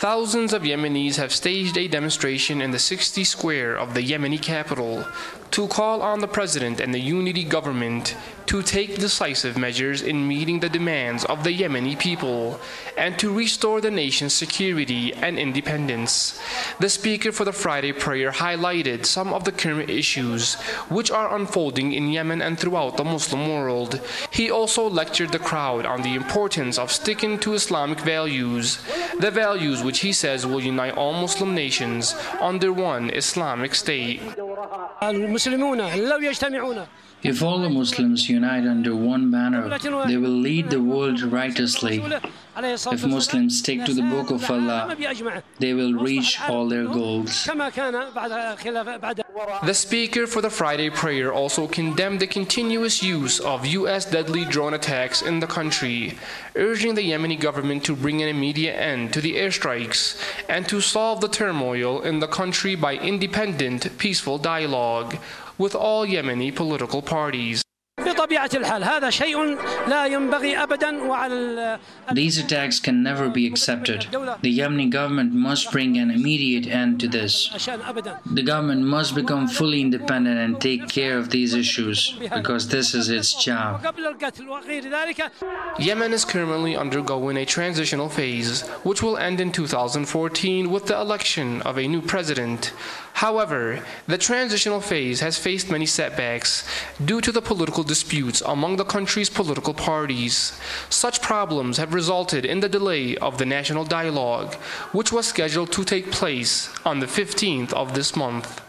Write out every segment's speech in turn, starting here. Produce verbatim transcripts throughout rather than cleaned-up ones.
Thousands of Yemenis have staged a demonstration in the city square of the Yemeni capital to call on the president and the unity government to take decisive measures in meeting the demands of the Yemeni people and to restore the nation's security and independence. The speaker for the Friday prayer highlighted some of the current issues which are unfolding in Yemen and throughout the Muslim world. He also lectured the crowd on the importance of sticking to Islamic values, the values which he says will unite all Muslim nations under one Islamic state. If all the Muslims unite under one banner, they will lead the world righteously. If Muslims stick to the Book of Allah, they will reach all their goals. The speaker for the Friday prayer also condemned the continuous use of U S deadly drone attacks in the country, urging the Yemeni government to bring an immediate end to the airstrikes and to solve the turmoil in the country by independent, peaceful dialogue with all Yemeni political parties. These attacks can never be accepted. The Yemeni government must bring an immediate end to this. The government must become fully independent and take care of these issues, because this is its job. Yemen is currently undergoing a transitional phase, which will end in two thousand fourteen with the election of a new president. However, the transitional phase has faced many setbacks due to the political disputes among the country's political parties. Such problems have resulted in the delay of the national dialogue, which was scheduled to take place on the fifteenth of this month.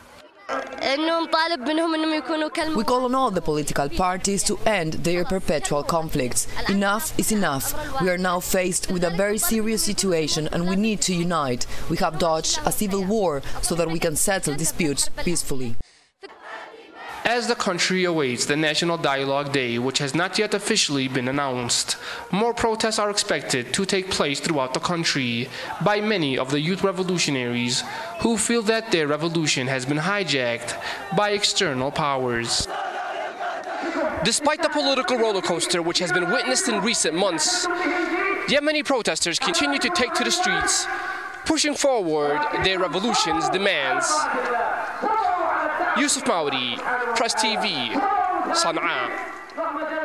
We call on all the political parties to end their perpetual conflicts. Enough is enough. We are now faced with a very serious situation and we need to unite. We have dodged a civil war so that we can settle disputes peacefully. As the country awaits the National Dialogue Day, which has not yet officially been announced, more protests are expected to take place throughout the country by many of the youth revolutionaries who feel that their revolution has been hijacked by external powers. Despite the political roller coaster which has been witnessed in recent months, Yemeni protesters continue to take to the streets, pushing forward their revolution's demands. Yusuf Maudi, Press T V, Sana'a.